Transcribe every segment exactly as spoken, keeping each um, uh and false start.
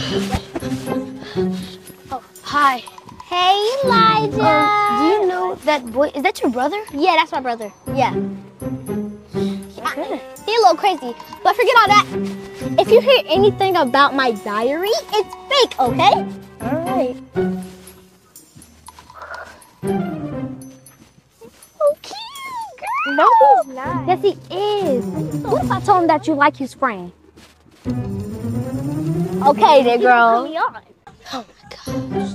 Oh, hi. Hey, Elijah. Um, do you know that boy? Is that your brother? Yeah, that's my brother. Yeah. Good. He's a little crazy, but forget all that. If you hear anything about my diary, it's fake, okay? All right. So cute, girl. No, he's not. Yes, he is. What if I told him that you like his friend? Okay, then, girl. Oh my gosh.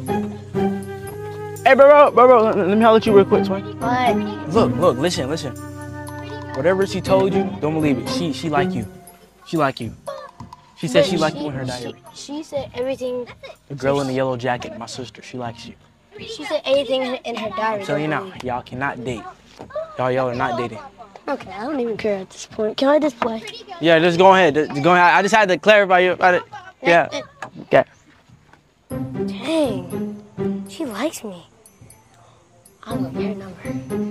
Hey, bro, bro, bro, bro, let me holler at you real quick, Sway. What? Look, look, listen, listen. Whatever she told you, don't believe it. She, she like you. She like you. She said she liked you in her diary. She, she said everything. The girl in the yellow jacket, my sister, she likes you. She said anything in, in her diary. I'm telling you now, y'all cannot date. Y'all, y'all are not dating. Okay, I don't even care at this point. Can I just play? Yeah, just go ahead. Just go ahead. I just had to clarify you about it. Yeah. Okay. Dang, she likes me. I'm gonna get her number.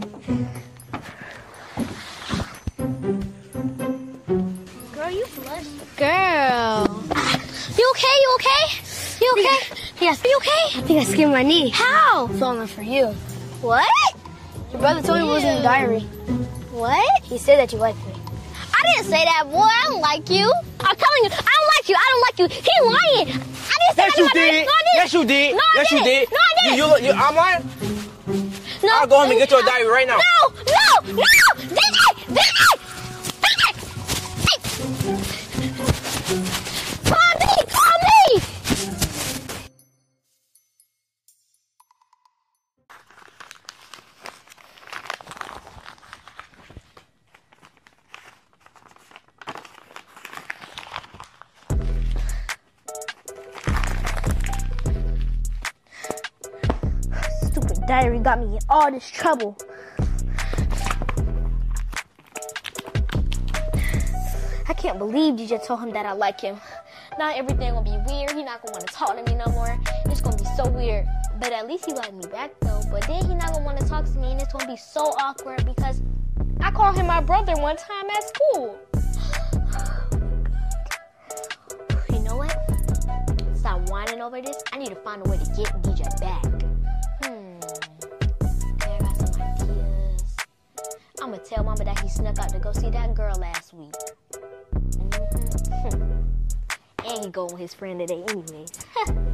Girl, you blush. Girl. You okay? You okay? You okay? Yes. Are you okay? I think I skinned my knee. How? Falling for you. What? Your brother told me it was in the diary. What? He said that you liked me. I didn't say that, boy. I don't like you. I'm telling you, I don't like you. I don't like you. He's lying. I didn't say Yes, that you in my diary. did. No, I didn't. Yes, you did. No, I Yes, you didn't. did. No, I didn't. You, you, you, I'm lying. No. I'll go home and get your diary right now. No, no, no! D J! D J! D J! Hey! Call me! Call me! Stupid diary got me in all this trouble. I can't believe you just told him that I like him. Now everything gonna be weird. He not gonna want to talk to me no more. It's gonna be so weird. But at least he liked me back though. But then he not gonna want to talk to me, and it's gonna be so awkward because I called him my brother one time at school. You know what? Stop whining over this. I need to find a way to get D J back. Hmm. Okay, I got some ideas. I'm gonna tell Mama that he snuck out to go see that girl last week. Mm-hmm. And he go with his friend today anyways.